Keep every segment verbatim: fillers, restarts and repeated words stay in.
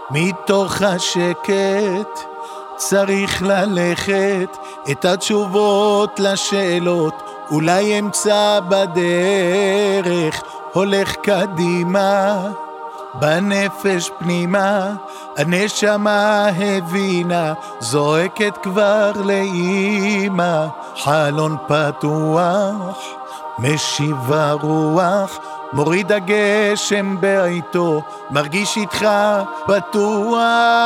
מתוך השקט צריך ללכת, את התשובות לשאלות אולי אמצא בדרך. הולך קדימה בנפש פנימה, הנשמה הבינה, זועקת כבר לאמא. חלון פתוח משיבה רוח, מוריד הגשם בעיתו, מרגיש איתך בטוח.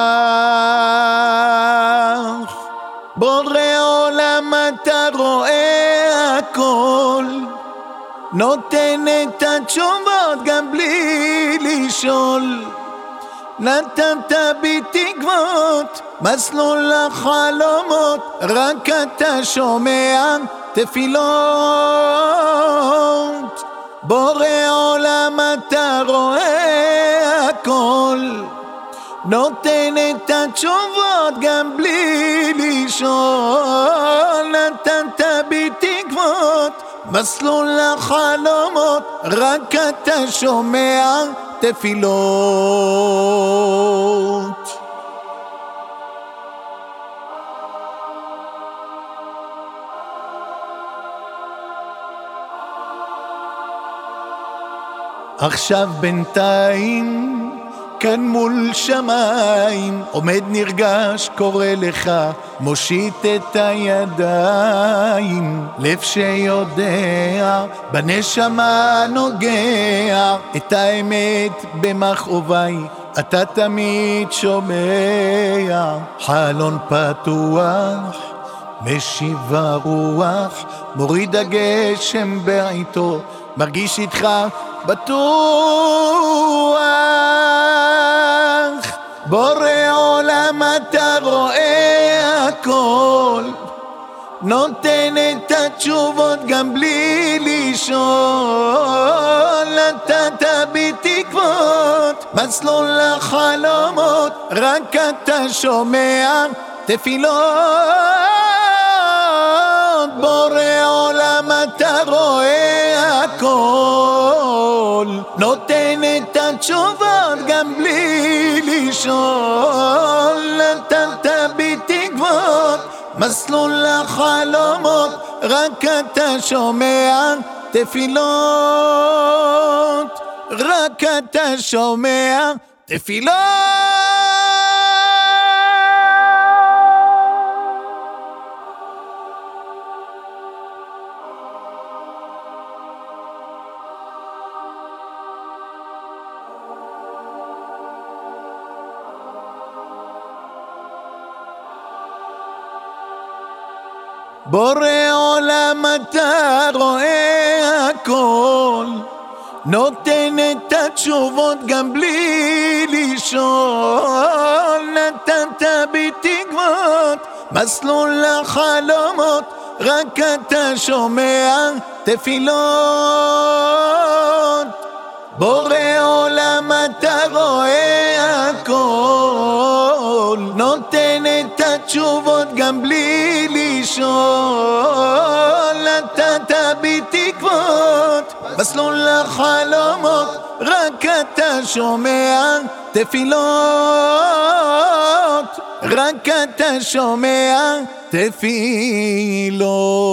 בורא עולם אתה רואה הכל, נותן את התשובות גם בלי לשאול. נתת בי תקוות, מסלול לחלומות, רק אתה שומע תפילות. בורא עולם אתה רואה הכל, נותן את התשובות גם בלי לשאול. נתת בי תקוות, מסלול לחלומות, רק אתה שומע תפילות. עכשיו בינתיים כאן מול שמיים, עומד נרגש קורא לך, מושיט את הידיים. לב שיודע בנשמה נוגע, את האמת במכאובי אתה תמיד שומע. חלון פתוח משיבה רוח, מוריד הגשם בעיתו, מרגיש איתך בטוח. בורא עולם אתה רואה הכל, נותן את התשובות גם בלי לשאול. נתת בי תקוות, מסלול לחלומות, רק אתה שומע תפילות. בורא עולם אתה רואה הכל, נותן את התשובות גם בלי לשאול. נתת בי תקוות, מסלול לחלומות, רק אתה שומע תפילות. רק אתה שומע תפילות. בורא עולם אתה רואה הכל, נותן את התשובות גם בלי לשאול. נתת בי תקוות, מסלול לחלומות, רק אתה שומע תפילות. בורא עולם אתה רואה הכל, נותן את התשובות גם בלי לשאול. נתת בי תקוות, מסלול לחלומות, רק אתה שומע תפילות. רק אתה שומע תפילות.